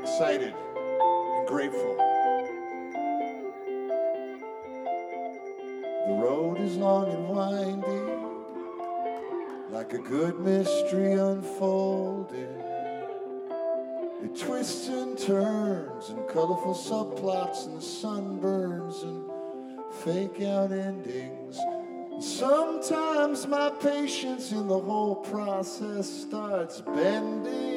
excited and grateful. The road is long and winding, like a good mystery unfolding. It twists and turns and colorful subplots and sunburns and fake out endings. And sometimes my patience in the whole process starts bending.